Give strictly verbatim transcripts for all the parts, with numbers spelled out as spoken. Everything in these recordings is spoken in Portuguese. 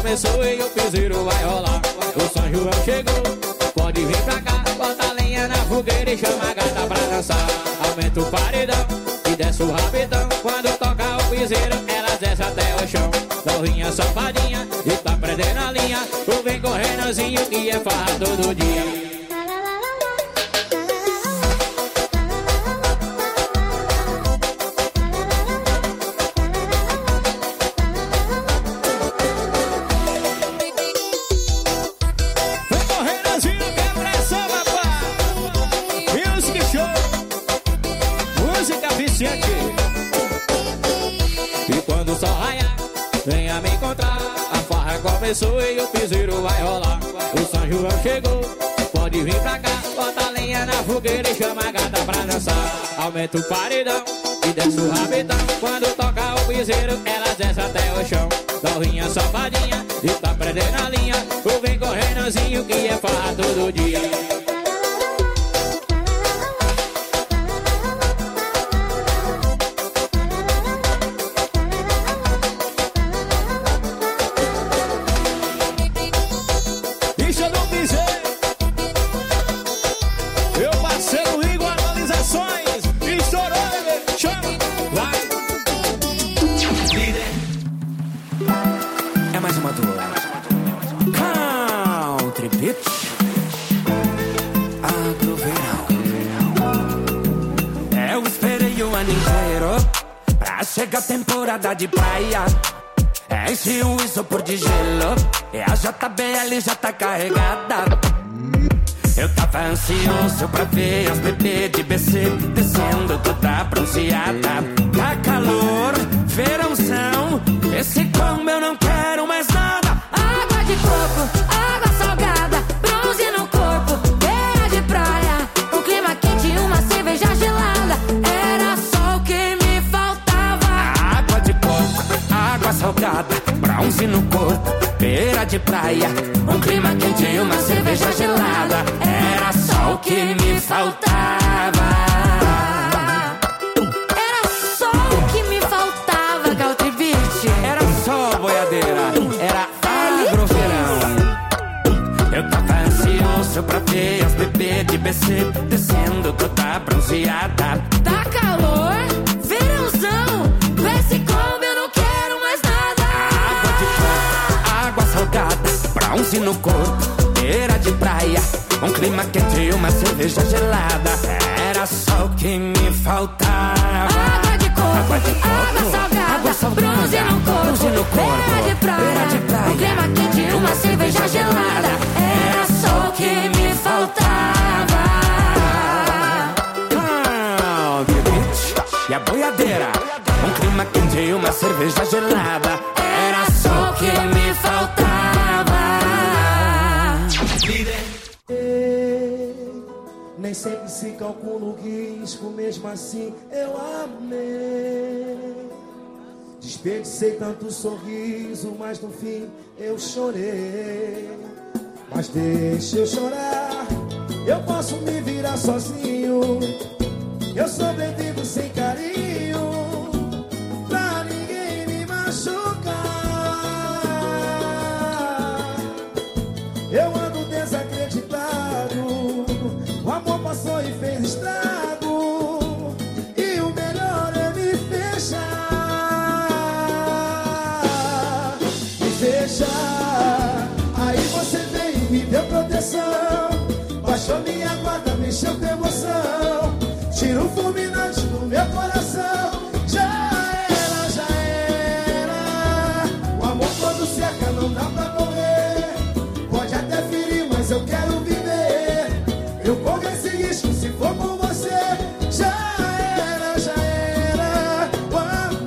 começou e o piseiro vai rolar. O São João chegou, pode vir pra cá. Bota a lenha na fogueira e chama a gata pra dançar. Aumenta o paredão e desce o rabetão. Quando toca o piseiro, elas desce até o chão. Novinha safadinha e tá prendendo a linha. Tu vem correndozinho que é farra todo dia. E quando o sol raiar, venha me encontrar. A farra começou e o piseiro vai rolar. O São João chegou, pode vir pra cá. Bota a lenha na fogueira e chama a gata pra dançar. Aumenta o paredão e desce o rabetão. Quando toca o piseiro, elas desce até o chão. Novinha safadinha e tá prendendo a linha. Tu vem correndozinho que é farra todo dia. Chega a temporada de praia, enche o isopor de gelo e a J B L já tá carregada. Eu tava ansioso pra ver as bebês de B C descendo toda bronzeada. Tá calor, verãozão, esse combo eu não quero mais nada. Água de coco, água salgada, bronze no corpo, beira de praia, um clima quente e uma cerveja gelada. Era só o que me faltava. Água de coco, água salgada, bronze no corpo, beira de praia, um clima quente e uma cerveja gelada. Era só o que me faltava. Era só o que me faltava, Country Beat. Era só boiadeira, era agroverão. Eu tava ansioso pra ver as bebês de B C descendo toda bronzeada. Tá calor, verãozão, com esse combo eu não quero mais nada. Água de coco, água salgada, bronze no corpo, beira de praia, um clima quente e uma cerveja gelada. Era só o que me faltava. Água de coco, água, de coco, água salgada, água salgada, bronze no corpo, bronze no corpo, beira de praia, beira de praia, um clima quente e uma cerveja gelada. Era só o que me faltava. Ah, e a boiadeira, um clima quente e uma cerveja gelada. Era só o que me faltava. Nem sempre se calcula o risco, mesmo assim eu amei. Desperdicei tanto sorriso, mas no fim eu chorei. Mas deixa eu chorar, eu posso me virar sozinho. Eu sobrevivo sem carinho, pra ninguém me machucar. Eu ando desacreditado, o amor passou e fez estrago, e o melhor é me fechar. Me fechar. Aí você veio e me deu proteção, baixou minha guarda, mexeu com emoção, tira o fulminante do meu coração. Já era, já era. O amor quando cerca não dá pra correr, pode até ferir, mas eu quero viver. Eu corro esse risco se for com você. Já era, já era. O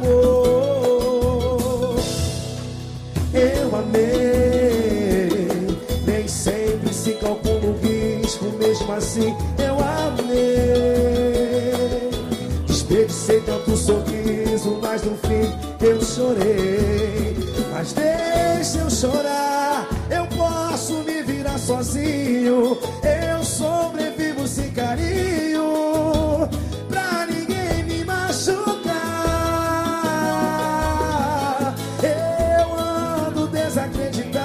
amor eu amei. Nem sempre se calcula o risco, mesmo assim eu amei. Desperdicei tanto sorriso, mas no fim eu chorei. Mas deixa eu chorar, eu posso me virar sozinho. Eu sobrevivo sem carinho, pra ninguém me machucar. Eu ando desacreditado,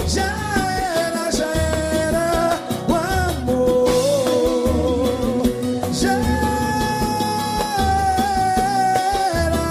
Já era, já era o amor. Já era.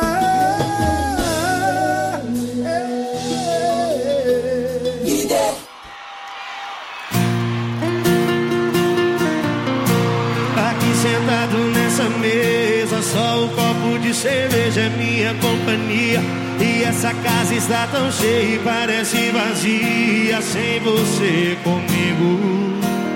Aqui sentado nessa mesa, só o copo de cerveja é minha companhia. E essa casa está tão cheia e parece vazia sem você comigo.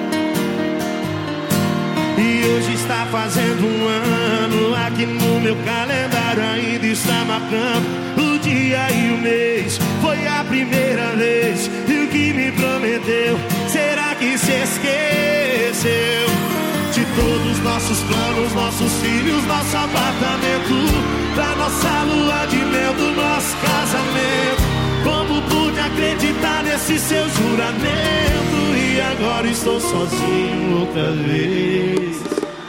E hoje está fazendo um ano, aqui no meu calendário ainda está marcando o dia e o mês. Foi a primeira vez, e o que me prometeu, será que se esqueceu? De todos os nossos planos, nossos filhos, nosso apartamento, da nossa lua de mel, do nosso casamento. Como pude acreditar nesse seu juramento? E agora estou sozinho outra vez.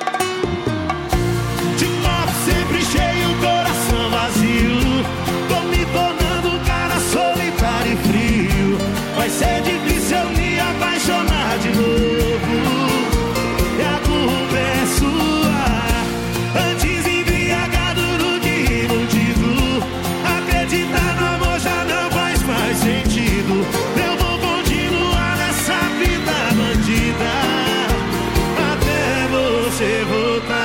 De copo sempre cheio, coração vazio. Tô me tornando um cara solitário e frio. Vai ser difícil eu me apaixonar de novo. E a culpa é sua. Antes embriagado do que iludido. Acreditar no amor já não faz mais sentido. Eu vou continuar nessa vida bandida até você voltar.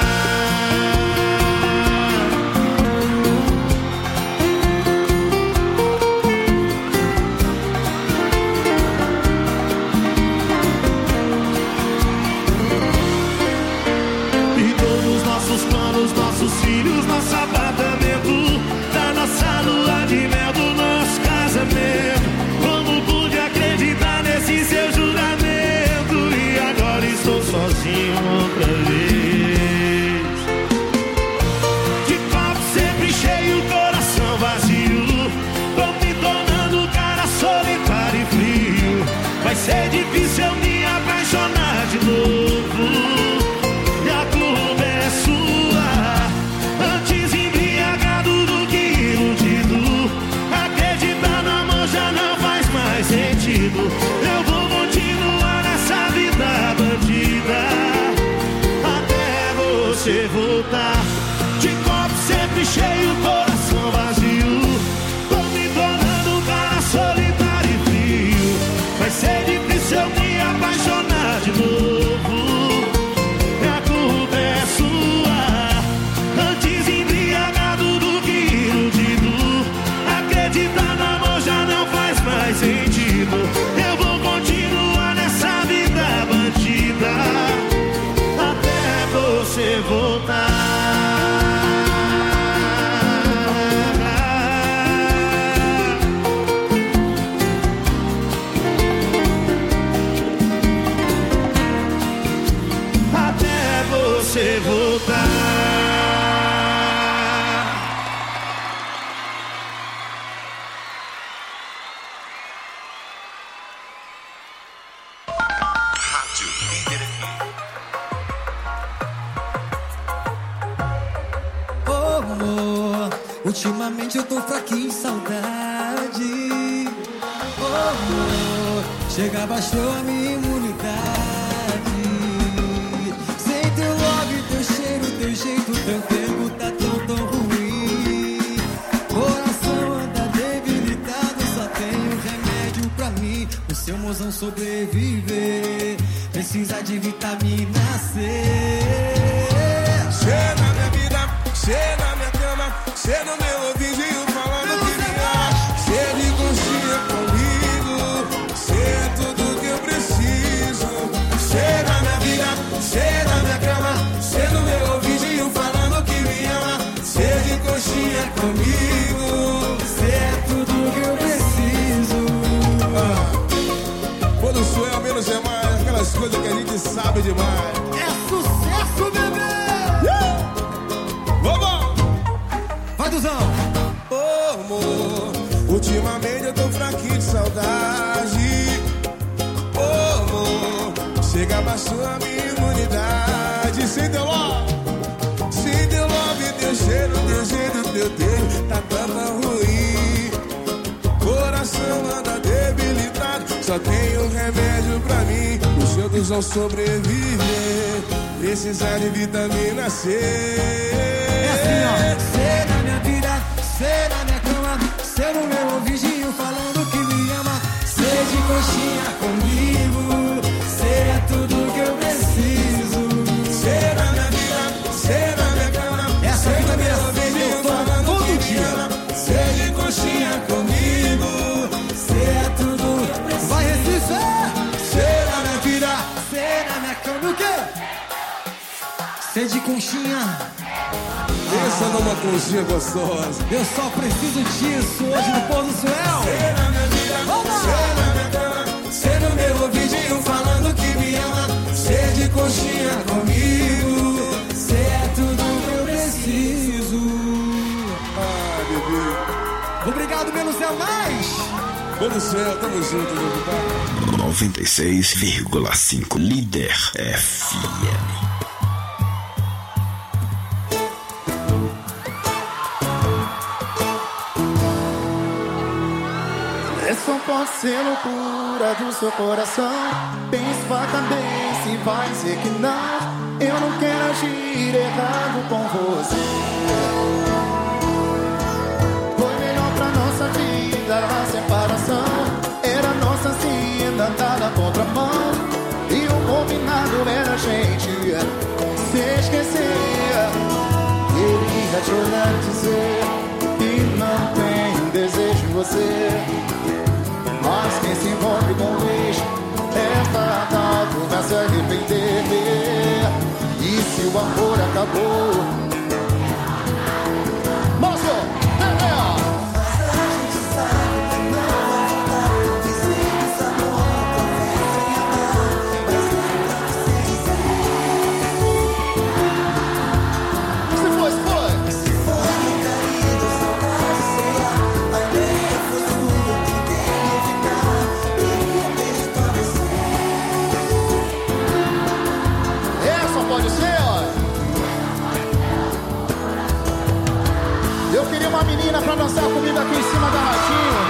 Nossos filhos, nosso apartamento, da nossa lua de mel, do nosso casamento. Como pude acreditar nesse seu juramento? E agora estou sozinho outra vez. De copo sempre cheio, coração vazio. Tô me tornando um cara solitário e frio. Vai ser difícil eu me apaixonar de novo. E a culpa é sua. Antes embriagado do que iludido. Acreditar no amor já não faz mais sentido. Eu vou continuar nessa vida bandida até você voltar. De copo sempre cheio, coração vazio. Tô me tornando um cara solitário e frio. Vai ser difícil eu me apaixonar de novo. E a culpa é sua. Antes embriagado do que iludido. Acreditar no amor já não faz mais sentido. Eu vou continuar nessa vida bandida até você voltar. Até você voltar. Ultimamente eu tô fraquinho de saudade. Oh, amor, chega, baixou a minha imunidade. Sem teu love, teu cheiro, teu jeito, teu tempo tá tão, tão ruim. Coração anda debilitado, só tenho remédio pra mim. O seu mozão sobreviver, precisa de vitamina C. Cê na minha vida, cê na minha cama, cê no meu ouvidinho falando que me ama. Cê de conchinha comigo, cê é tudo que eu preciso. Cê na minha vida, cê na minha cama, cê no meu ouvidinho falando que me ama. Cê de conchinha comigo, cê é tudo que eu preciso. Ah, quando sou eu, menos é mais, aquelas coisas que a gente sabe demais. É sucesso, bebê! Vai, Duzão! Oh, amor, ultimamente eu tô fraquinho de saudade. Oh, amor, chega, abaixou a minha imunidade. Sem teu love, sem teu love, teu cheiro, teu jeito, teu tempo tá tão ruim. Coração anda debilitado, só tem um remédio pra mim. Os outros vão sobreviver. Precisar de vitamina C. É assim, ó. Cê na minha vida, cê na minha cama, cê no meu ouvidinho falando que me ama. Cê de coxinha comigo, cê é tudo que eu preciso. Cê na minha vida, cê na minha cama. Essa vitamina C eu tomo todo dia. Cê de coxinha comigo, cê é tudo que eu preciso. Vai Recife! Cê na minha vida, cê na minha cama, o quê? Cê de conchinha. Pensa ah, numa conchinha gostosa. Eu só preciso disso hoje no pôr do céu. Cê na minha vida, cê na minha cama, cê no meu ouvidinho falando que me ama. Cê de conchinha comigo, cê é tudo que eu preciso. Ah, bebê. Obrigado, menos é mais. Pôr do céu, tamo junto, meu pai. noventa e seis vírgula cinco Líder F M. Só pode ser loucura do seu coração. Pense pra cabeça e vai dizer que não. Eu não quero agir errado com você. Foi melhor pra nossa vida a separação. Era nossa sina andar na contramão. E o combinado era a gente se esquecer. Queria te olhar e dizer que não tem desejo em você. Mas quem se envolve com o ex é fatal, vai se arrepender. E se o amor acabou, moço, vem, ó. Mas a gente sabe que não vai voltar. Existe esse amor, talvez sem amar. Mas não pra você dizer. Se foi, se foi. Se foi recaído, saudade, sei lá. A ideia foi sua, eu tentei. Pode ser, ó. Eu queria uma menina pra dançar comigo aqui em cima da ratinho.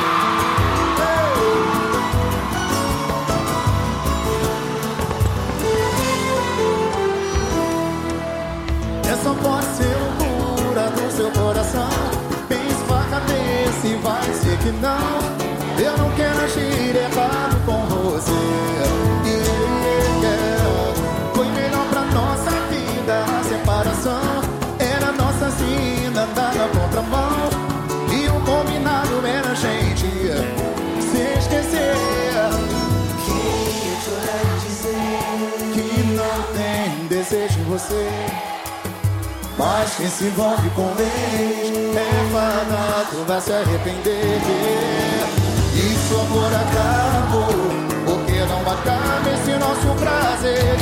Essa pode ser loucura do seu coração. Pense pra cabeça e vai dizer que não. Eu não quero agir errado com você. Yeah, yeah. Foi melhor pra nossa vida a separação. Era nossa sina andar na contramão. E o combinado era a gente se esquecer. Queria te olhar e dizer que não tem desejo em você. Mas quem se envolve com ele é fadado, vai se arrepender. E se o amor acabou, por que não acaba esse nosso prazer?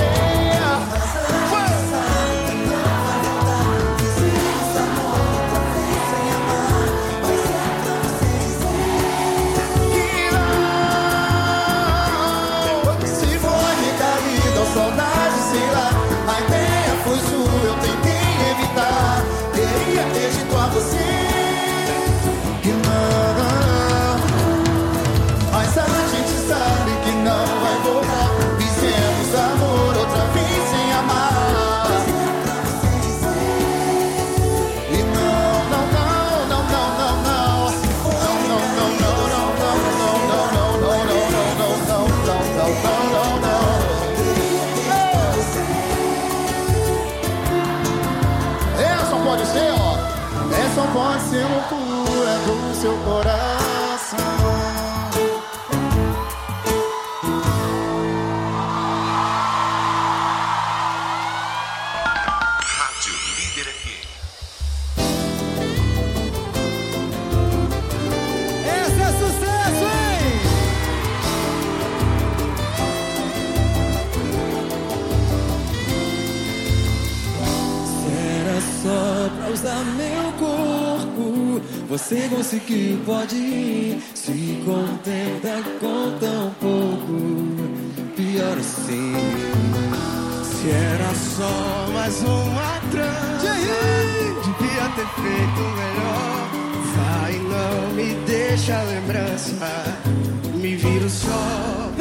Saudade, sei lá, a ideia foi sua, eu tentei evitar. Queria ter dito a você que não, mas a gente sabe que não vai voltar. Fizemos amor outra vez sem amar. E não, não, não, não, não, não, não. Não, não, não, não, não, não, não, não, não, não, não, não, não, não, não, não. Pode ser, ó. Essa pode ser loucura do seu coração. Rádio Líder F M. Esse é sucesso, hein? Será só pra usar meu corpo, você conseguiu, pode ir. Se contenta com tão pouco, pior assim. Se era só mais uma trança, devia ter feito melhor. Vai, não me deixa a lembrança, me viro só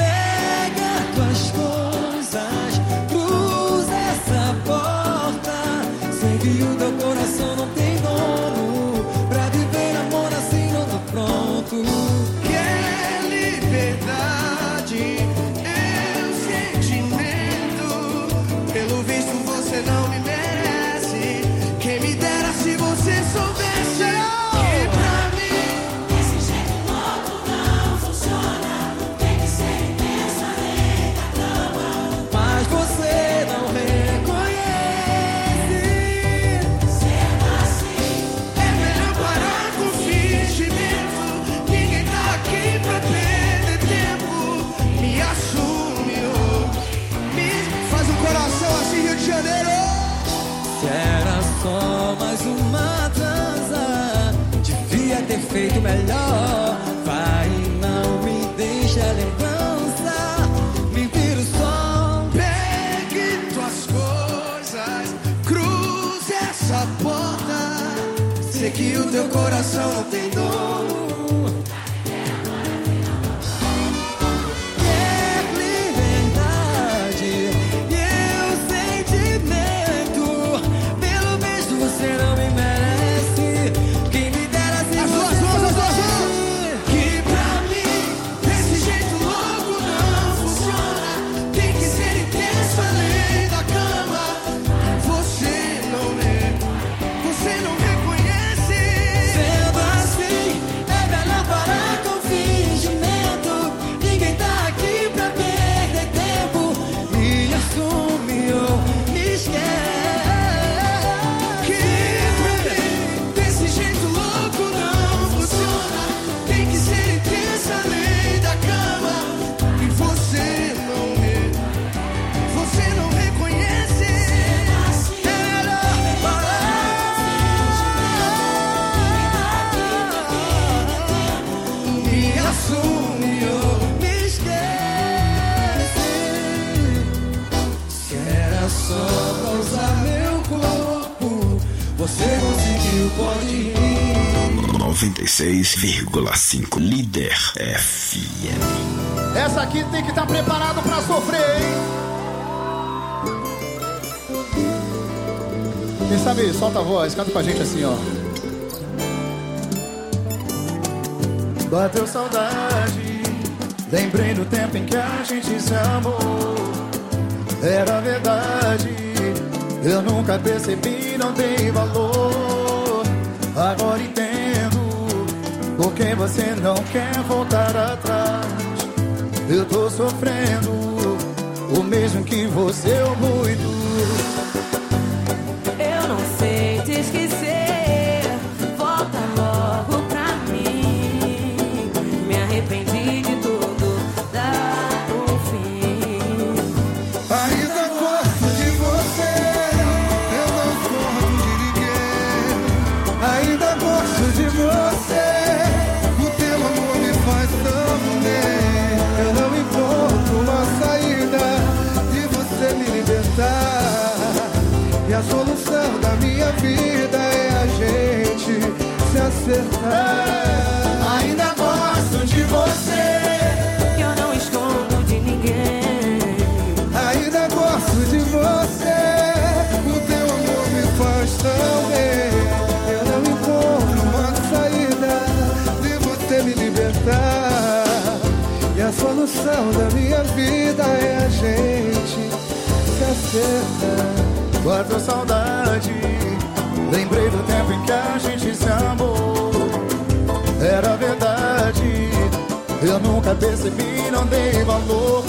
melhor. Vai e não me deixa lembrança. Me vira o som. Pegue tuas coisas, cruze essa porta. Sei que o teu coração não tem dono. noventa e seis vírgula cinco Líder F M. Essa aqui tem que estar preparado pra sofrer, hein? Quem sabe, solta a voz, canta pra gente assim, ó. Bateu saudade, lembrei do tempo em que a gente se amou. Era verdade, eu nunca percebi, não dei valor. Agora entendo porque você não quer voltar atrás. Eu tô sofrendo o mesmo que você, ou muito. Eu não sei te esquecer, volta logo pra mim. Me arrependi de tudo, dá o fim. Ainda gosto de você, eu não gosto de ninguém. Ainda gosto de você, o teu amor me faz tão bem. Eu não encontro uma saída de você me libertar. E a solução da minha vida é a gente se acertar. Ainda gosto de você, Eu não escondo de ninguém. ainda gosto de você, o teu amor me faz tão bem. Eu não encontro uma saída de você me libertar. E a solução da minha vida é a gente se acertar. bateu saudade, lembrei do tempo em que a gente se amou. Era verdade, eu nunca percebi, não dei valor.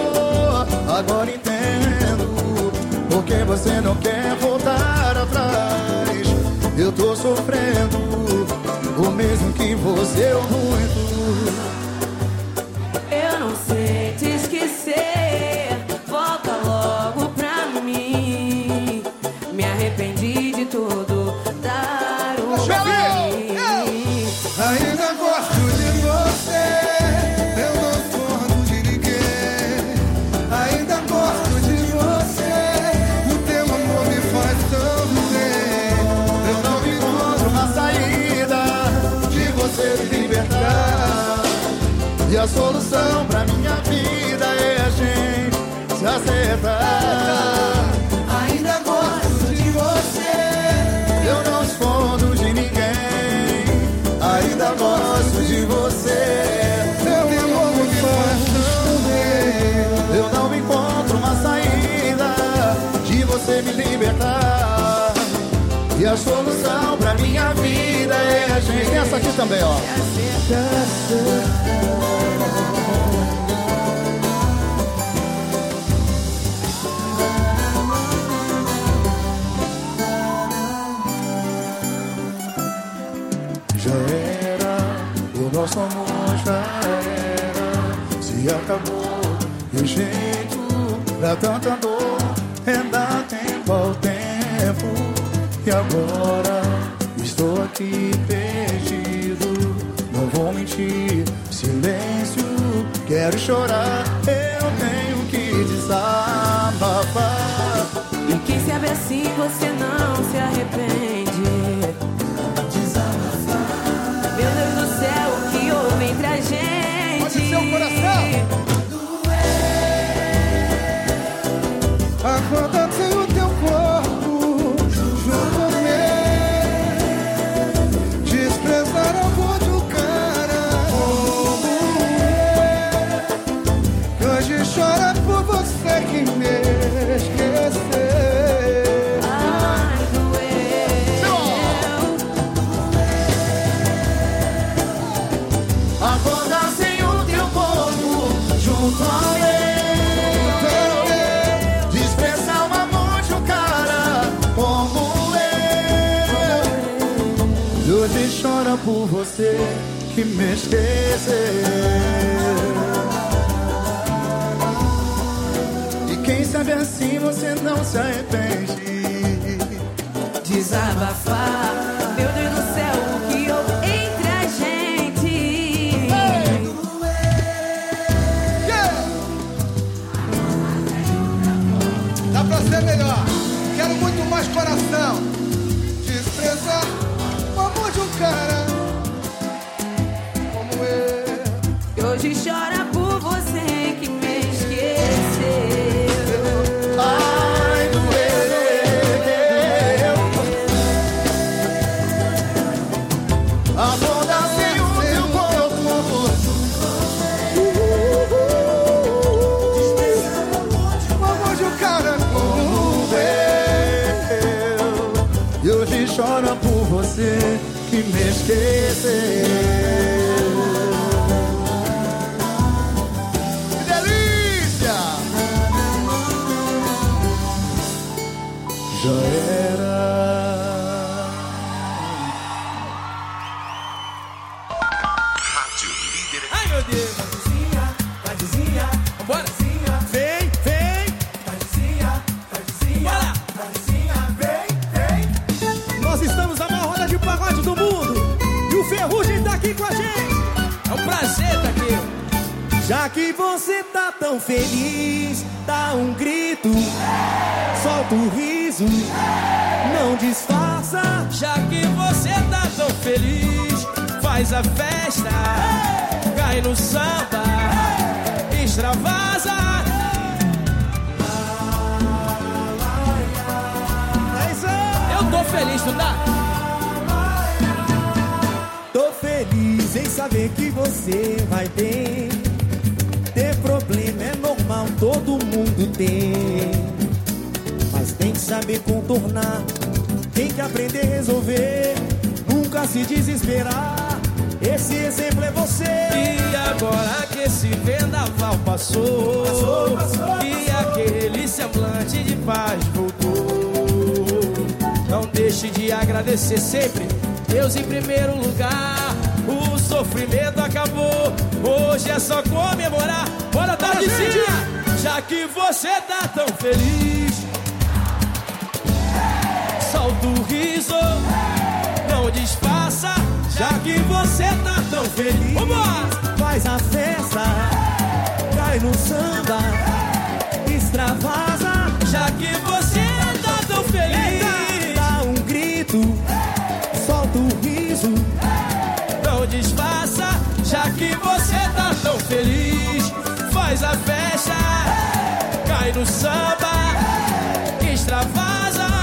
Agora entendo porque você não quer voltar atrás. Eu tô sofrendo o mesmo que você, ou muito. Eu não sei te esquecer, volta logo pra mim. Me arrependi de tudo, dar o fim. Ainda gosto de você, eu não gosto de ninguém. Ainda gosto de você, o teu amor me faz tão bem. Eu não encontro uma saída de você me libertar. E a solução pra minha vida é a gente se acertar. Ainda gosto de você, Eu não escondo de ninguém. Ainda gosto de você. teu amor me faz tão bem. Eu não encontro uma saída de você me libertar. E a solução pra minha vida é a gente. Tem essa aqui também, ó. Se acertar. Já era, o nosso amor já era. Se acabou, e o jeito pra tanta dor é dar tempo ao tempo. E agora estou aqui perdido, vou mentir. Silêncio, quero chorar, eu tenho que desabafar. E quem sabe assim você não se arrepende. Desabafar. Meu Deus do céu, o que houve entre a gente? Pode ser o coração. Acorda sem o teu corpo junto ao meu. Desprezar amor de um cara como eu. Hoje chora por você que me esqueceu. Ai, doeu. Acorda sem o teu corpo junto ao meu. Hoje chora por você que me esqueceu. E quem sabe assim você não se arrepende. Desabafar. Meu Deus do céu, o que houve entre a gente? Hey! Yeah! Dá pra ser melhor. Quero muito mais coração. Desprezar de um cara como eu. E hoje chora por você que me esqueceu. Ai, doeu. Acorda sem o teu corpo. O amor de um cara como eu. E hoje chora por você que me esqueceu. Que delícia! Já era. Rádio Líder. Ai, meu Deus. Tadinha, tadinha, Vambora. tadinha, Vem, vem. tadinha, tadinha, Bora. tadinha, vem, vem. Nós estamos na maior roda de pagode do mundo. E o Ferrugem tá aqui com a gente. É um prazer tá aqui. Já que você tá tão feliz, dá um grito, solta o riso, não disfarça. Já que você tá tão feliz, faz a festa, cai no samba, extravasa. Eu tô feliz, tu tá? Tô feliz em saber que você vai bem. Ter problema é normal, todo mundo tem. Mas tem que saber contornar, tem que aprender a resolver, nunca se desesperar. Esse exemplo é você. E agora que esse vendaval passou, Passou, passou, e aquele semblante de paz voltou, não deixe de agradecer sempre, Deus em primeiro lugar. O sofrimento acabou, hoje é só comemorar. Bora, Tadizinha! Já que você tá tão feliz, solta o riso, não disfarça. Já que você tá tão feliz, vambora! Faz a festa, cai no samba, extravasa. Já que você tá tão feliz, Dá um grito, solta o riso, não disfarça. Já que você tá tão feliz, faz a festa, cai no samba, extravasa.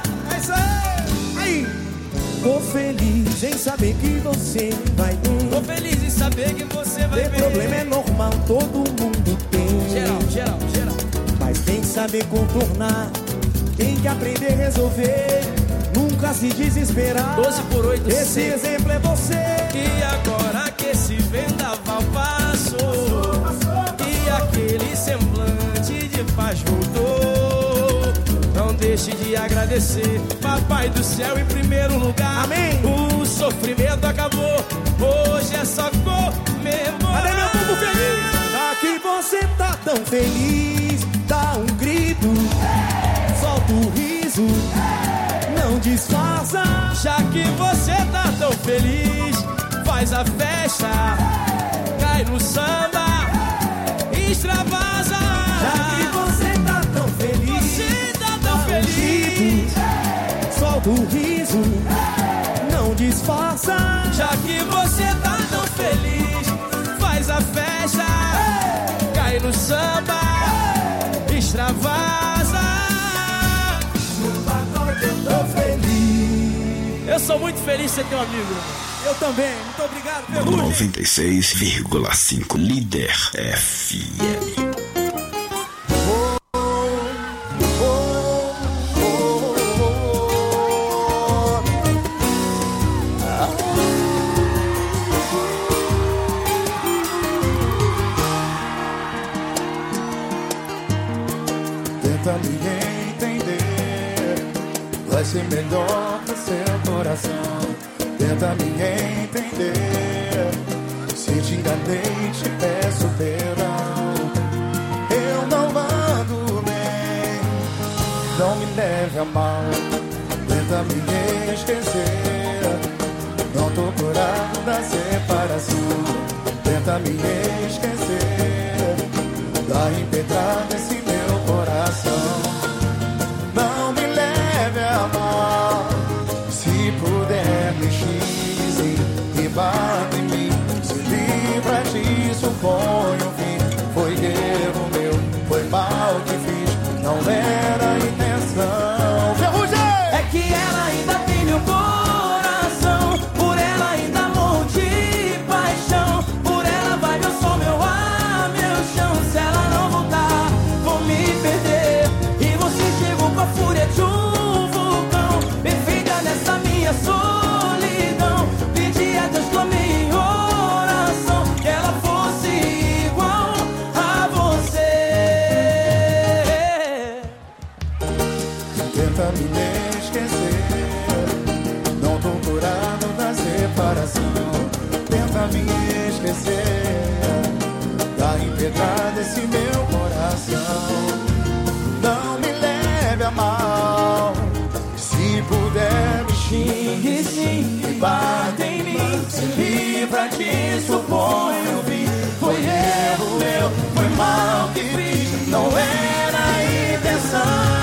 aí. Tô feliz em saber que você vai bem. Tô feliz em saber que você vai Ter ver. problema é normal, todo mundo tem. Geral, geral, geral. Mas tem que saber contornar, tem que aprender a resolver, nunca se desesperar. doze por oito, Esse cem. exemplo é você. E agora que esse vendaval passou, e aquele semblante de paz voltou, não deixe de agradecer, Papai do céu em primeiro lugar. Amém. O sofrimento acabou, hoje é só comemorar. Cadê meu povo feliz? Já que você tá tão feliz, dá um grito, solta o riso, não disfarça. Já que você tá tão feliz, faz faz a festa, cai no samba, extravasa. Já que você tá tão feliz, você tá tão feliz, solta o riso, não disfarça. já que você tá tão feliz, faz a festa, cai no samba, extravasa. No pacote eu tô feliz. Eu sou muito feliz de ser teu amigo. Eu também, muito obrigado, Ferrugem. noventa e seis vírgula cinco Líder F M. Tenta me entender, vai ser melhor pro seu coração. Tenta me entender, se te enganei te peço perdão. Eu não ando bem, não me leve a mal. Tenta me esquecer, não tô curado da separação. Tenta me esquecer, da impetrada esse meu coração. Não me leve a mal, se puder me xingue e bata em mim. Se livra disso, põe um fim. Foi erro meu, foi mal que fiz, não era intenção. Ferrugem! É que ela ainda tem meu coração, por ela ainda morro de paixão. Por ela vai meu som, meu ar, meu chão. Se ela não voltar, vou me perder. E você chegou com a fúria de um vulcão, perfeita nessa minha solidão. Pedi a Deus, clamei em oração, que ela fosse igual a você. Tenta me esquecer, não tô curado da separação. Tenta me esquecer, da impetrada esse meu coração. Não me leve a mal, se puder me xingue sim e bata em mim. Se livra disso, põe um fim. Foi erro meu, foi mal que fiz, não era a intenção.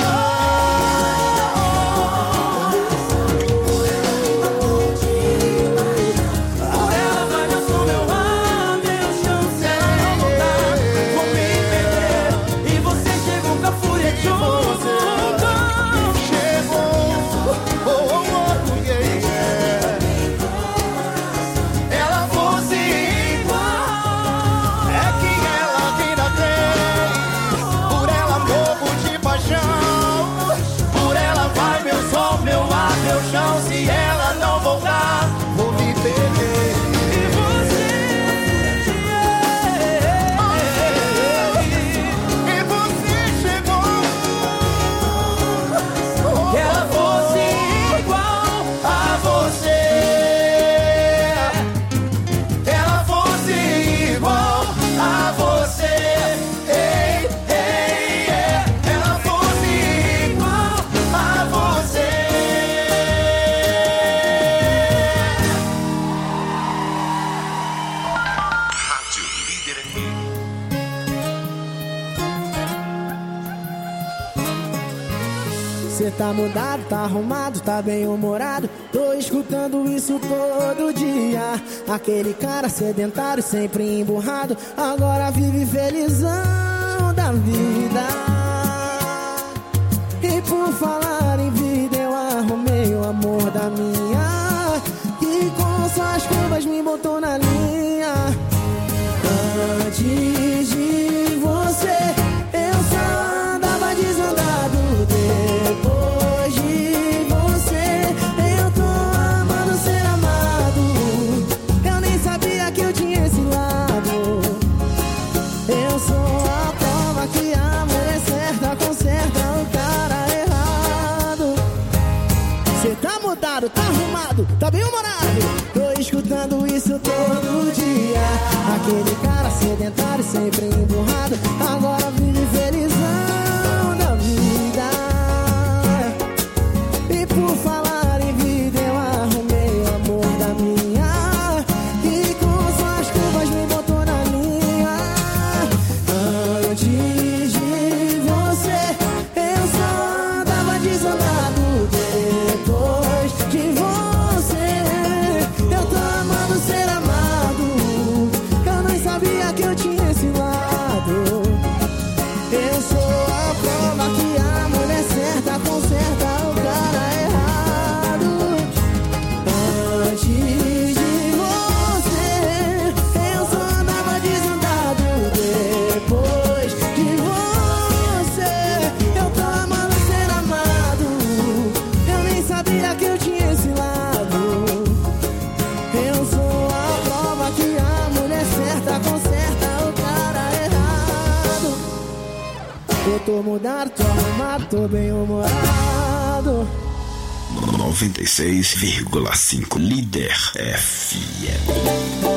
Se ela não voltar, vou me perder. E você, e você chegou, que ela fosse igual a você. ela fosse igual a você. Ei, ei, ei, ela fosse igual a você. Cê tá mudado, tá arrumado, tá bem humorado. Tô escutando isso todo dia. Aquele cara sedentário, sempre emburrado, agora vive felizão da vida. E por falar em vida, eu arrumei o amor da minha, que com suas curvas me botou na linha. Antes de você, eu só andava desandado. Depois de você, eu tô amando ser amado. Eu nem sabia que eu tinha esse lado. Eu sou a prova que a mulher certa conserta o cara errado. Cê tá mudado, tá arrumado, tá bem humorado. Tô escutando isso todo dia. Aquele cara sedentário, sempre emburrado, agora vive felizão da vida. E por falar em vida, eu arrumei o amor da minha, Eu tô mudado, tô arrumado, tô bem humorado. noventa e seis vírgula cinco Líder F M.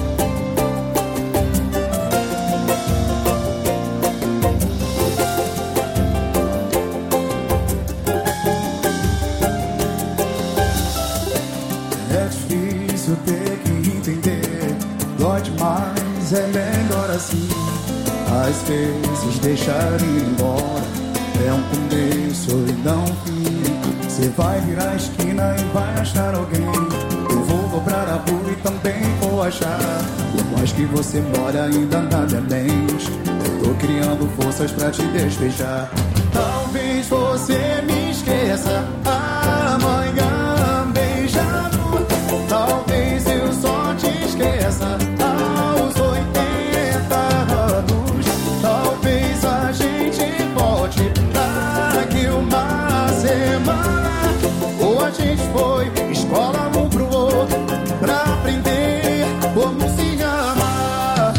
É melhor assim. Às vezes deixar ir embora é um começo e não fim. Você vai virar a esquina e vai achar alguém. Eu vou dobrar a rua e também vou achar. Por mais que você mora ainda nada é mente. Eu tô criando forças pra te despejar. Talvez você me esqueça amanhã beijando. Talvez eu só te esqueça aos oitenta anos. Talvez a gente volte daqui uma semana. Ou a gente foi escola um pro outro pra aprender como se amar.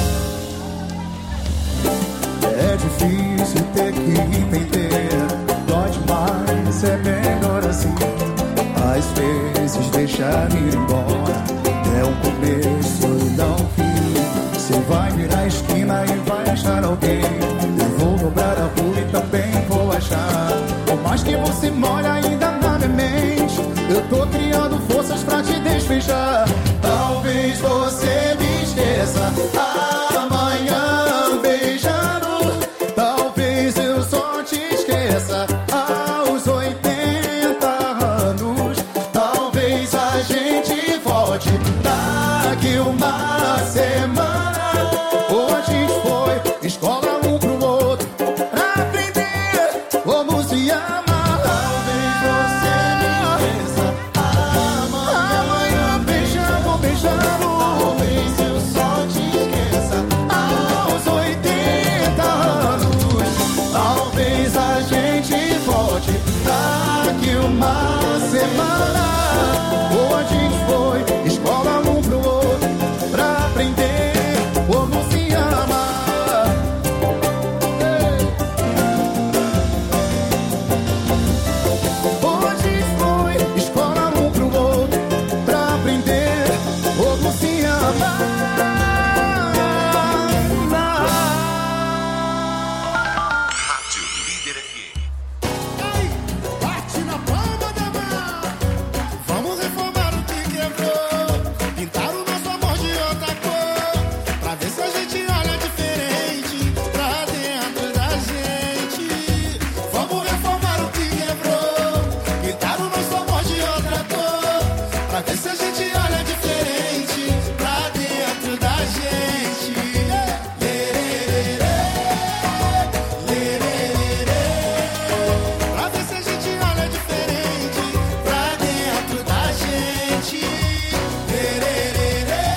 É difícil ter que entender, dói demais, é melhor assim. Às vezes deixar ir embora é um começo e não fim. Você vai virar a esquina e vai achar alguém. Eu vou dobrar a rua e também vou achar. Por mais que você more ainda na minha mente, eu tô criando forças pra te despejar. Talvez você me esqueça amanhã beijando. Talvez eu só te esqueça aos oitenta anos. Talvez a gente volte daqui uma semana. Ou a gente foi escola um pro outro pra aprender como se amar. Talvez você me esqueça amanhã beijando, beijando. Talvez eu só te esqueça aos oitenta anos. Talvez a gente volte daqui uma semana. Ou a gente foi escola um pro outro pra aprender como se amar. Ou a gente foi escola um pro outro pra aprender como se amar. Rádio Líder F M. Ai, bate na palma da mão. Vamos reformar o que quebrou. Pintar o nosso amor de outra cor. Pra ver se a gente olha diferente pra dentro da gente. Vamos reformar o que quebrou. Pintar o nosso amor de outra cor. Pra ver se a gente olha diferente pra dentro da gente. Lererê, lererê. Pra ver se a gente olha diferente pra dentro da gente. Lererê,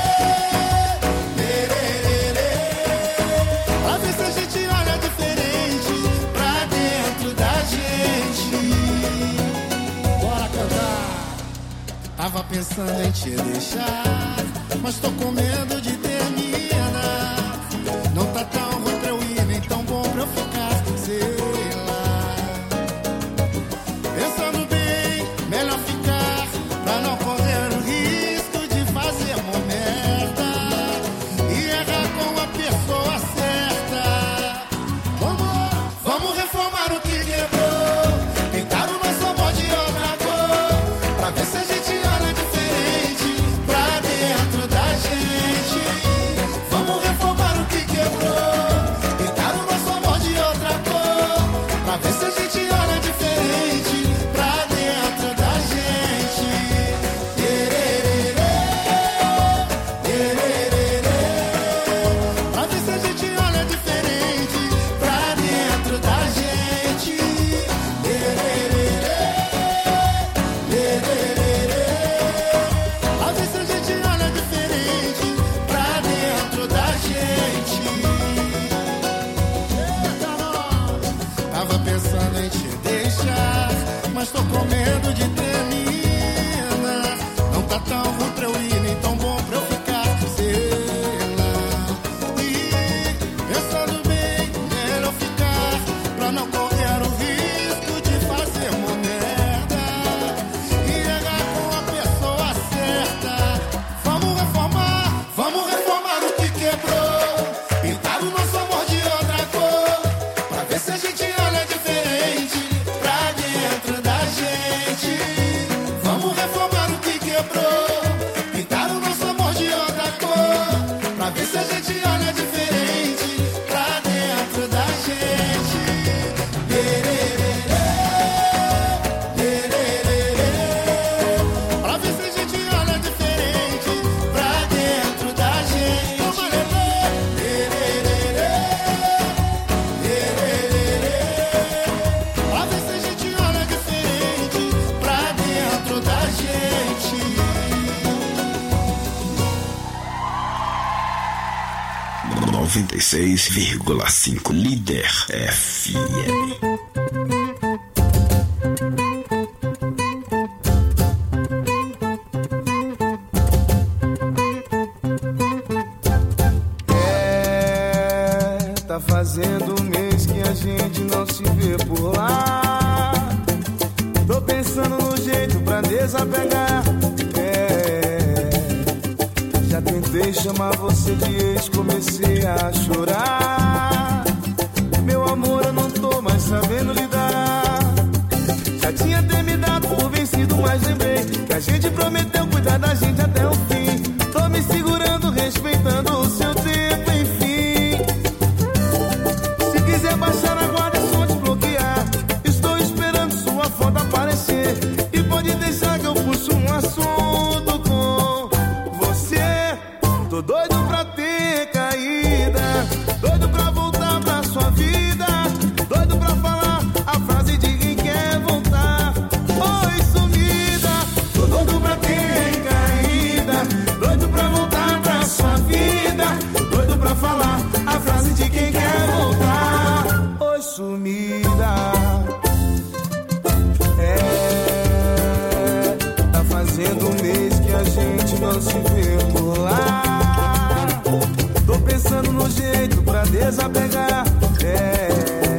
lererê. Pra ver se a gente olha diferente pra dentro da gente. Bora cantar. Tava pensando em te deixar, mas tô com medo de terminar. Não tá tão ruim pra eu ir, nem tão bom pra eu ficar, sei lá. Pensando bem, melhor ficar, pra não correr o risco de fazer uma merda e errar com a pessoa certa. Vamos, vamos reformar o que quebrou, pintar o nosso amor de outra cor, pra ver se a gente olha diferente pra dentro da gente. Vamos reformar o que quebrou, pintar o nosso amor de outra cor, pra ver se a gente olha diferente pra dentro da gente. Tererê, tererê. Pra ver se a gente olha diferente pra dentro da gente. Tererê, tererê. Pra ver se a gente olha diferente pra dentro da gente. Eita, nós. Tava pensando em te deixar, mas tô com medo de terminar. Não tá tão ruim pra eu ir, nem tão bom pra eu ficar, sei lá. E pensando bem, melhor ficar, noventa e seis vírgula cinco Líder F M. É, tá fazendo um mês que a gente não se vê por lá. Tô pensando no jeito pra desapegar. É, já tentei chamar você de ex, comecei a chorar. Meu amor, eu não tô mais sabendo lidar. Já tinha até me dado por vencido, mas lembrei que a gente prometeu cuidar da gente até o fim. Tô me segurando, respeitando o seu tempo, enfim. Se quiser baixar a guarda, é só desbloquear. Estou esperando sua foto aparecer. E pode deixar que eu puxo um assunto com você. Tô doido pra ter caída, doido pra voltar pra sua vida, doido pra falar a frase de quem quer voltar. Oi, sumida. Tô doido pra ter caída, doido pra voltar pra sua vida, doido pra falar a frase de quem quer voltar. Oi, sumida. É, tá fazendo um mês que a gente não se vê por lá. Tô pensando no jeito pra desapegar. É,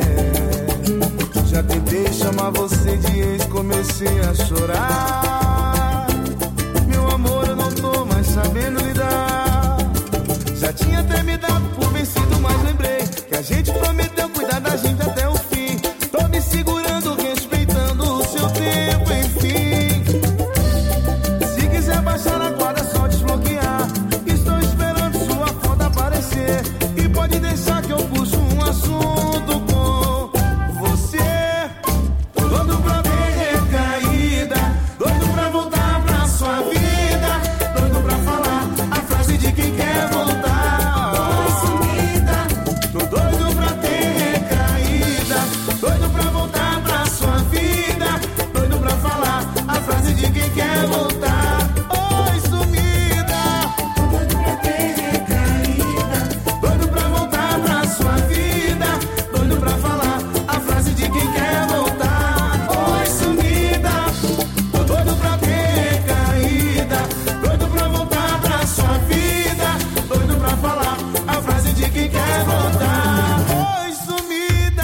já tentei chamar você de ex, comecei a chorar. Meu amor, eu não tô mais sabendo lidar. Já tinha até me dado por vencido, mas lembrei que a gente prometeu cuidar da gente até o fim. Tô me segurando, respeitando o seu tempo, enfim. Se quiser baixar a guarda, é só desbloquear. Estou esperando sua foto aparecer. E pode deixar que eu puxo um assunto com você. Tô doido pra ter recaída, doido pra voltar pra sua vida, doido pra falar a frase de quem quer voltar. Oi, sumida. Tô doido pra ter recaída, doido pra voltar pra sua vida, doido pra falar a frase de quem quer voltar. Oi, sumida. Tô doido pra ter recaída, doido pra voltar pra sua vida, doido pra falar a frase de quem quer voltar. Oi, sumida. Tô doido pra ter recaída, doido pra voltar pra sua vida, doido pra falar a frase de quem quer voltar. Oi, sumida.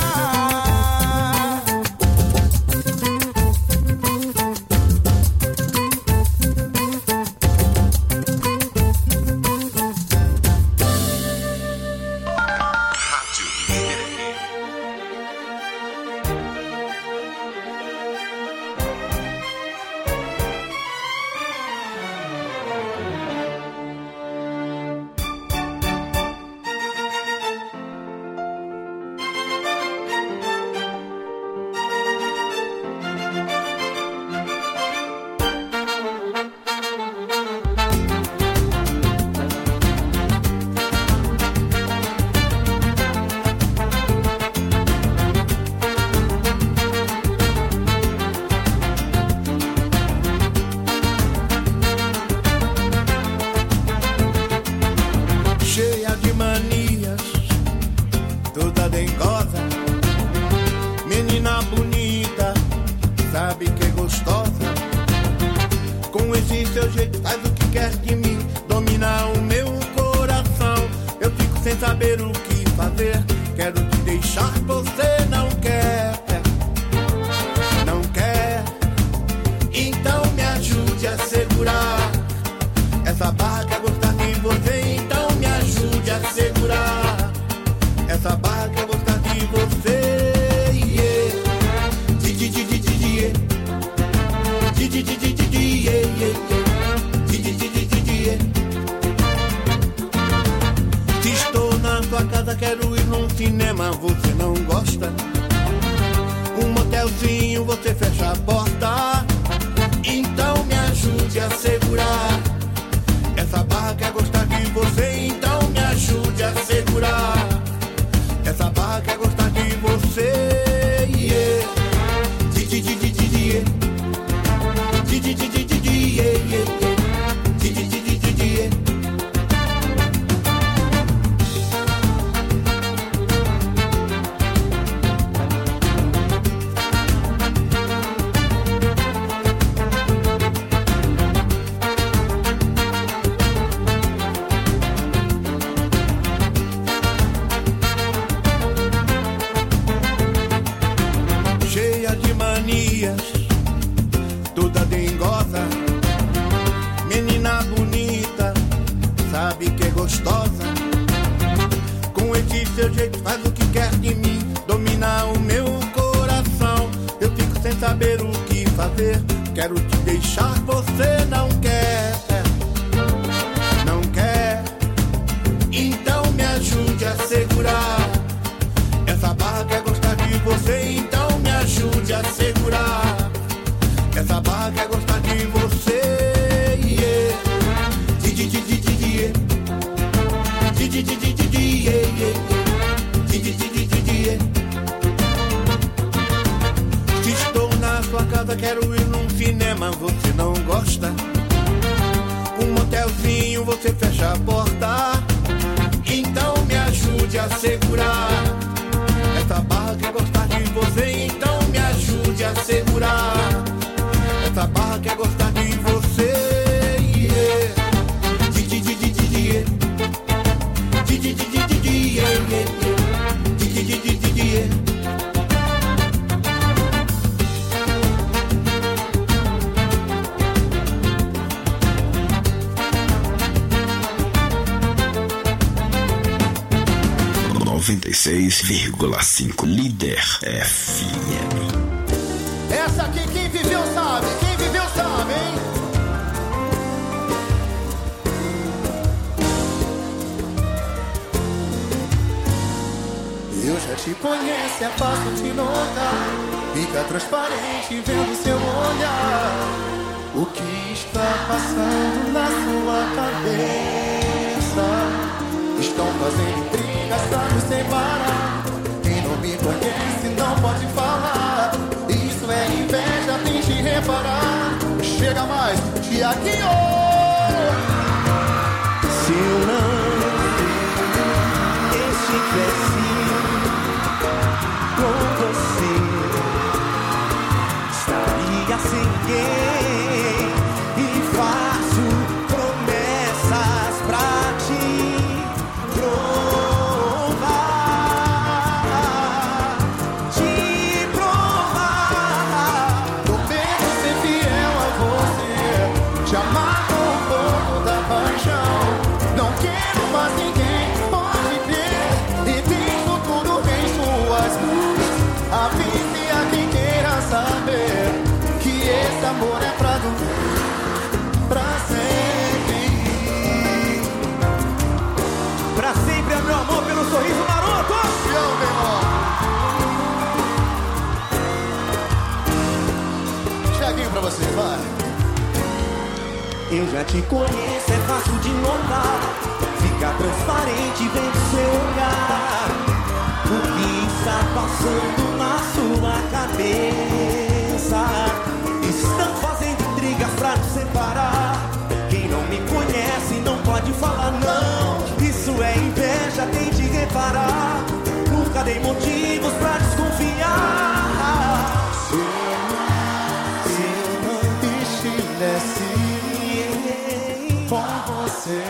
Rádio Líder F M. Cheia de manias, toda dengosa, menina bonita, sabe que é gostosa. Com esse seu jeito faz o que quer de mim, domina o meu coração. Eu fico sem saber o que fazer, quero te deixar, você não quer, não quer. Então me ajude a segurar essa barra que é gostar de você. Então me ajude a segurar essa barra que é gostar de você. Yeah. Di, di, di, di, di, yeah. Di, di, di, di, di, yeah, yeah, yeah. Di, di, di, di, di, yeah. Se estou na sua casa, quero ir num cinema, você não gosta. Um motelzinho, você fecha a porta. Então me ajude a segurar essa barra quer gostar de você. Então me ajude a segurar essa barra quer gostar de você. Yeah. Di, di, di, di, di, yeah. Di, di, di, di, di, yeah, yeah, yeah. Di, di, di, di, di, yeah. seu jeito, faz o que quer de mim, domina o meu coração. Eu fico sem saber o que fazer, quero te deixar, você não quer, não quer. Então me ajude a segurar essa barra, quer gostar de você, então me ajude a segurar essa barra, quer gostar de você. Yeah. Di, di, di, di, di, yeah. Di, di, di, di, di, yeah, yeah. Di, di, di, di, di, yeah. Se estou na sua casa, quero ir num cinema, você não gosta? Um motelzinho, você fecha a porta. Então me ajude a segurar essa barra, quer gostar de você, então me ajude a segurar essa barra, quer gostar de você. Yeah. Di, di, di, di, di, yeah. Di, di, di, di, di, yeah, yeah, yeah. Di, di, di, di, di, yeah. noventa e seis vírgula cinco Líder F M. Essa aqui quem viveu sabe, quem viveu sabe, hein? Eu já te conheço, é fácil te notar, fica transparente vendo seu olhar. O que está passando na sua cabeça? Estão fazendo intrigas pra nos separar. Quem não me conhece não pode falar. Isso é inveja, tente reparar. Chega mais, Tiaguinho. Se eu não estivesse com você, estaria sem ninguém. E faço promessas pra ti. Amor é pra durar, pra sempre. Pra sempre é meu amor pelo sorriso maroto. Eu, meu irmão. Tiaguinho pra você, vai. Eu já te conheço, é fácil de notar. Fica transparente, vendo seu olhar. O que está passando na sua cabeça? Estão fazendo intrigas pra nos separar. Quem não me conhece não pode falar não. Isso é inveja, tem de reparar. Nunca dei motivos pra desconfiar. Se eu não, se eu não estivesse com você,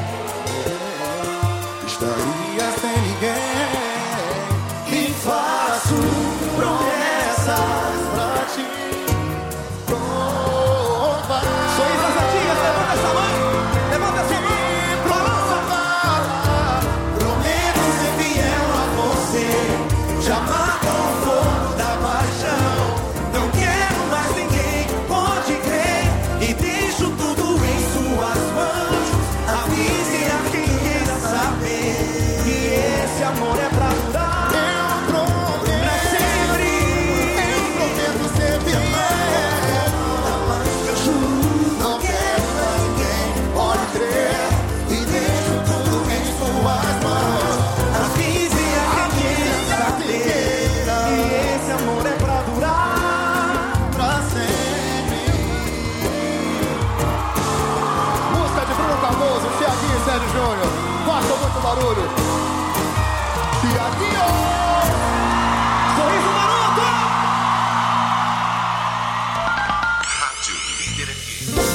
estaria sem ninguém. E faço promessas pra ti. Amor é pra durar. Eu prometo pra sempre. Eu prometo sempre. Eu juro, não quero pra ninguém. Pode crer. E deixo tudo em suas mãos. Avise a quem queira saber que esse amor é pra durar, pra sempre. Música de Bruno Cardoso, Tiaguinho e Sérgio Júnior. Faça muito barulho. Tiaguinho! Sorriso maroto! Rádio Líder F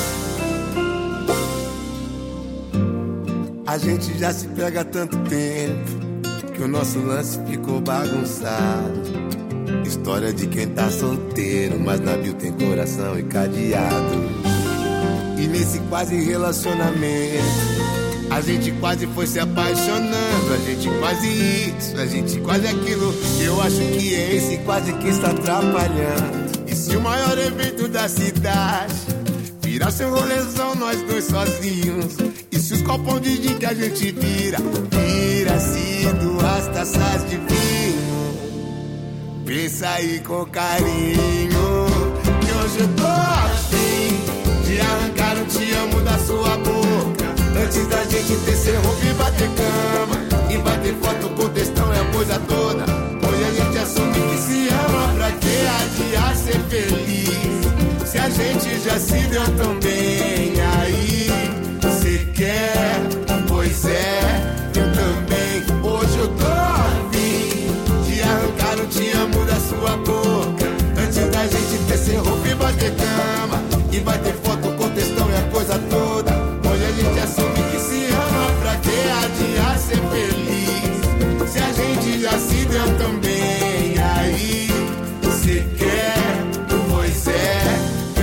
A gente já se pega há tanto tempo que o nosso lance ficou bagunçado. História de quem tá solteiro, mas na bio tem coração e cadeado. E nesse quase relacionamento A gente quase foi se apaixonando, a gente quase isso, a gente quase aquilo. Eu acho que é esse quase que está atrapalhando. E se o maior evento da cidade virasse um rolezão, nós dois sozinhos? E se os copão de gin que a gente vira, vira-se duas taças de vinho? Pensa aí com carinho, que hoje eu tô afim de arrancar um te amo da sua boca, antes da gente tecer roupa e bater cama, e bater foto com textão é a coisa toda. Hoje a gente assume que se ama, pra que adiar ser feliz, se a gente já se deu tão bem? Aí, cê quer? Pois é, eu também. Hoje eu tô afim de arrancar um te amo da sua boca, antes da gente tecer roupa e bater cama, e bater foto com textão é a coisa toda. Hoje a gente assume que se ama, pra que adiar ser feliz, se a gente já se deu tão bem? Aí, cê quer? Pois é,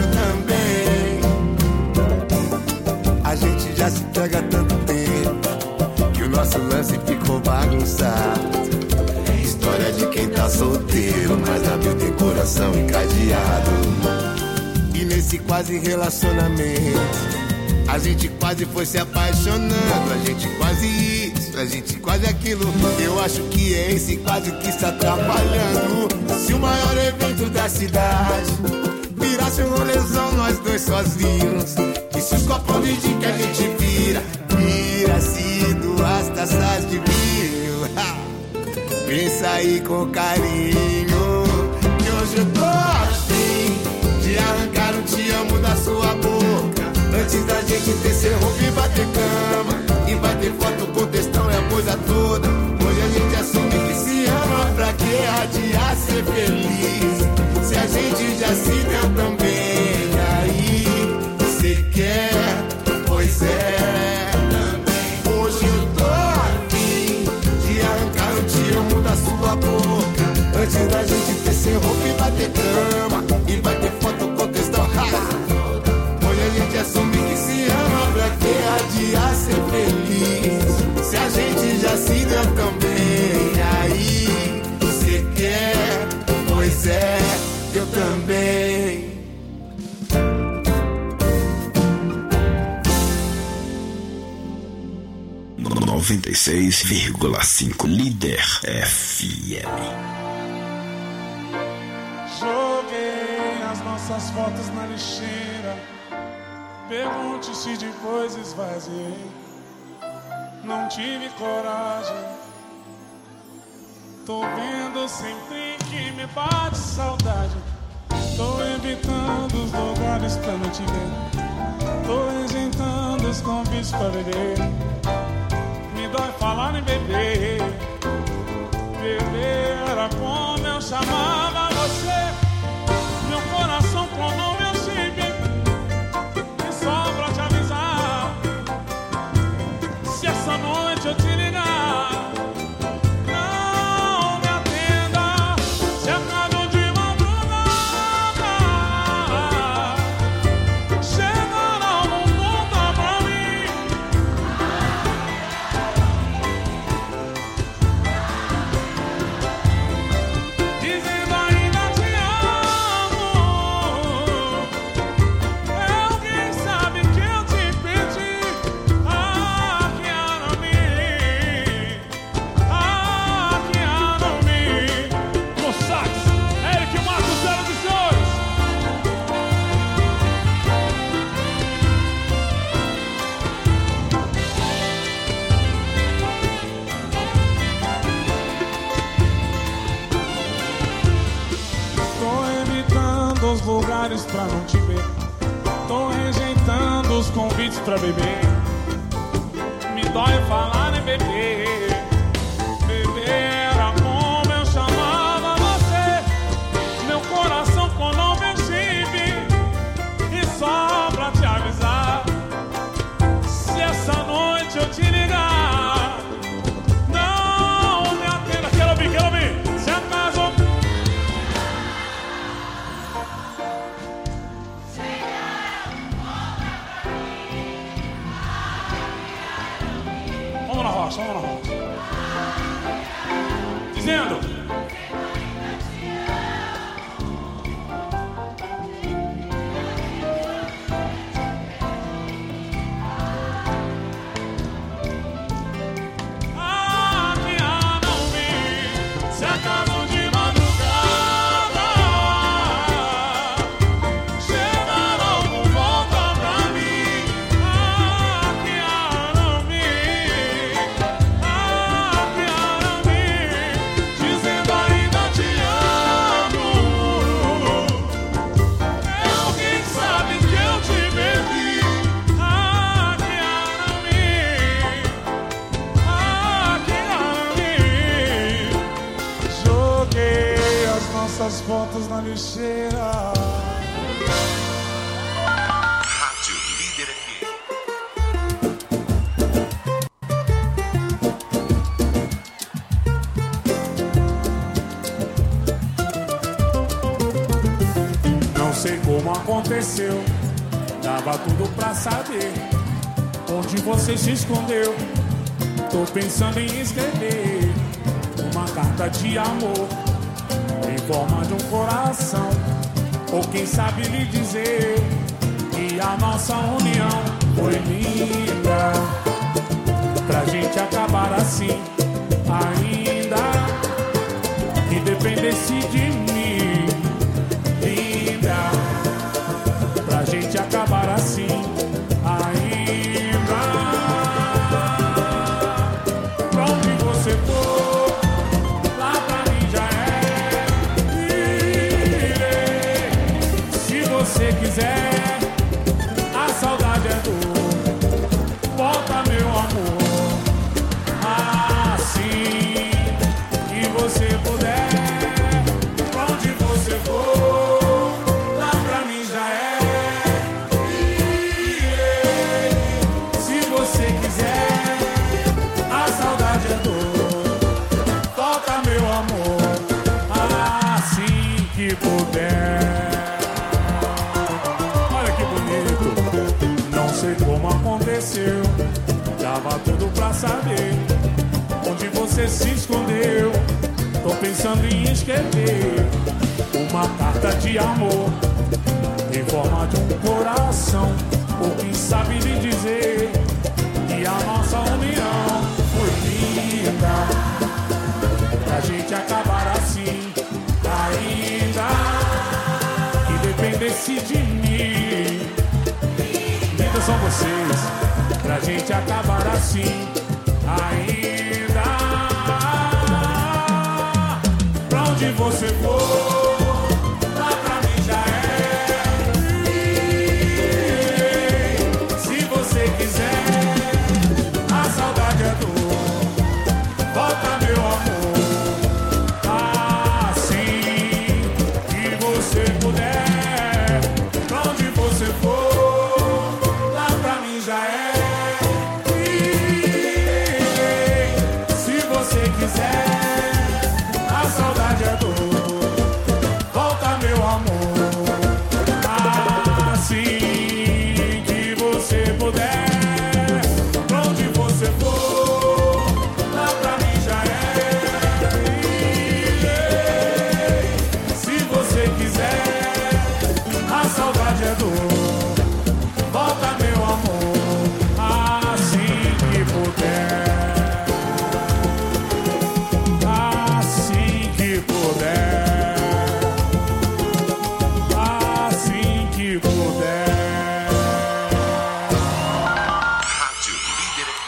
eu também. A gente já se pega há tanto tempo que o nosso lance ficou bagunçado. É história de quem tá solteiro, mas a vida tem coração encadeado. E nesse quase relacionamento a gente quase foi se apaixonando, a gente quase isso, a gente quase aquilo. Eu acho que é esse quase que está atrapalhando. Se o maior evento da cidade virasse um rolezão, nós dois sozinhos, e se os copos de gin que a gente vira, vira-se duas taças de vinho? Pensa aí com carinho, que hoje eu tô afim de arrancar um te amo da sua boca, antes da gente tecer roupa e bater cama, e bater foto com textão é a coisa toda. Hoje a gente assume que se ama, pra que adiar ser feliz, se a gente já se deu tão bem? Aí, cê quer? Pois é, também. Hoje eu tô afim de arrancar um te amo da sua boca, antes da gente tecer roupa e bater cama, e bater foto com textão. Hoje a gente assume que se ama, pra que adiar ser feliz, se a gente já se deu tão bem? Aí, cê quer? Pois é, eu também. noventa e seis vírgula cinco Líder F M. Joguei as nossas fotos na lixeira, pergunte se depois esvaziei. Não tive coragem, tô vendo sempre que me bate saudade. Tô evitando os lugares pra não te ver, tô rejeitando os convites pra beber. Me dói falar em beber, beber era como eu chamava você. Meu coração clonou meu chip, e só pra te avisar, se essa noite eu te ligar, não me atenda, se acaso de madrugada chegará uma multa pra mim. Dizendo ainda te amo, alguém sabe que eu te pedi. Ah, que ame, ah, que ame. No sax, Eric Marcos, Senhoras e Senhores. Tô evitando os lugares pra não te ver, tô rejeitando os convites pra beber. Me dói falar em beber, beber era como eu chamava você. Meu coração clonou meu chip, e só pra te avisar, se essa noite eu te ligar, não me atenda. Quero ouvir, quero ouvir. Se acaso dizendo: ah, que ah, não vi, se acabam de madrugada, chegaram com volta pra mim. Ah, que ah, não vi, ah, que ah, não vi, dizendo ainda te amo. Eu, quem sabe que eu te perdi. Ah, que ah, não vi, ah, que ah, não vi. Joguei as nossas fotos na lixeira. Rádio Líder F M. Não sei como aconteceu, dava tudo pra saber onde você se escondeu. Tô pensando em escrever uma carta de amor em forma de um coração, ou quem sabe lhe dizer que a nossa união foi linda, pra gente acabar assim, ainda que dependesse de mim. Linda, pra gente acabar assim, ainda. Pra onde você for, lá pra mim já é. Irei, se você quiser, a saudade é dor. Volta, meu amor, assim que você puder. Pra onde você for, lá pra mim já é. Irei, se você quiser, a saudade é dor. Volta, meu amor, assim que puder. Olha que bonito. Não sei como aconteceu, dava tudo pra saber onde você se escondeu. Tô pensando em escrever uma carta de amor em forma de um coração, ou quem sabe lhe dizer que a nossa união foi linda, pra gente acabar assim, ainda que dependesse de mim. Lindas são vocês, pra gente acabar assim, ainda. Pra onde você for, lá pra mim já é. Irei, se você quiser, a saudade é dor. Volta, meu amor, assim que você puder. Pra onde você for, lá pra mim já é. Irei, se você quiser, a saudade é dor. Volta, meu amor, assim que você puder. Pra onde você for, lá pra mim já é. Irei, se você quiser, a saudade é dor. Volta, meu amor, assim que puder. Assim que puder, assim que puder. Rádio Líder F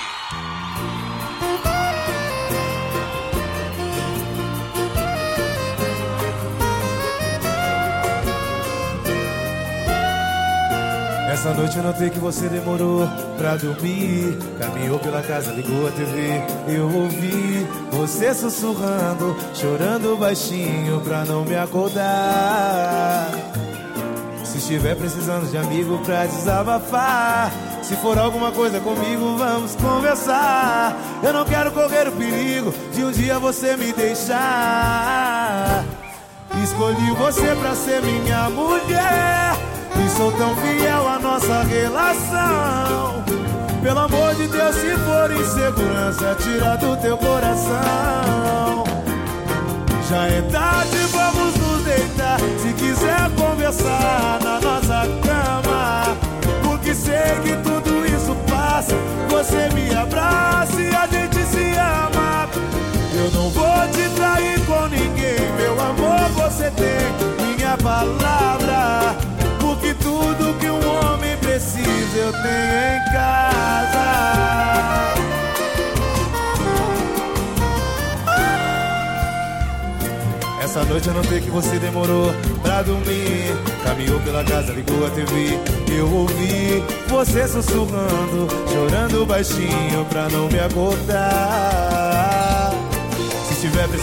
Essa noite eu notei que você demorou pra dormir. Caminhou pela casa, ligou a T V. Eu ouvi você sussurrando, chorando baixinho pra não me acordar. Se estiver precisando de amigo pra desabafar, se for alguma coisa comigo, vamos conversar. Eu não quero correr o perigo de um dia você me deixar. Escolhi você pra ser minha mulher e sou tão fiel à nossa relação. Pelo amor de Deus, se for insegurança, tira do teu coração. Já é tarde, vamos nos deitar. Se quiser conversar na nossa cama, porque sei que tudo isso passa. Você me abraça e a gente se ama. Eu não vou te trair com ninguém, meu amor, você tem minha palavra. Porque tudo que um homem precisa eu tenho em casa. Essa noite eu notei que você demorou pra dormir. Caminhou pela casa, ligou a T V. Eu ouvi você sussurrando, chorando baixinho pra não me acordar. Se tiver